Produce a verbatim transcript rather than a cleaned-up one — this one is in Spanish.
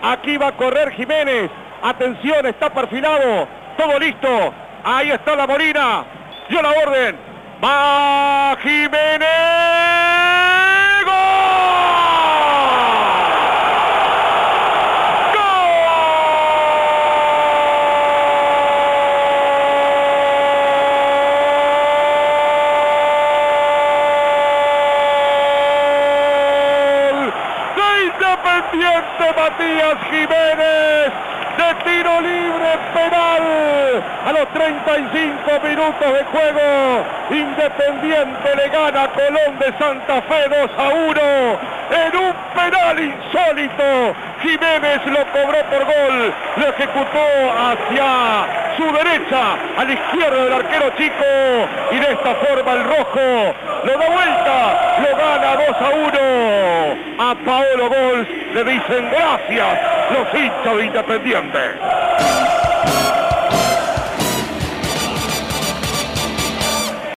Aquí va a correr Jiménez. Atención, está perfilado. Todo listo. Ahí está la Molina. Dio la orden. Va Jiménez. Independiente Matías Jiménez, de tiro libre penal, a los treinta y cinco minutos de juego, Independiente le gana a Colón de Santa Fe dos a uno, en un penal insólito. Jiménez lo cobró por gol, lo ejecutó hacia su derecha, a la izquierda del arquero chico, y de esta forma el rojo lo da vuelta, lo gana dos a uno. A Paolo Gols le dicen gracias los hinchas de Independiente.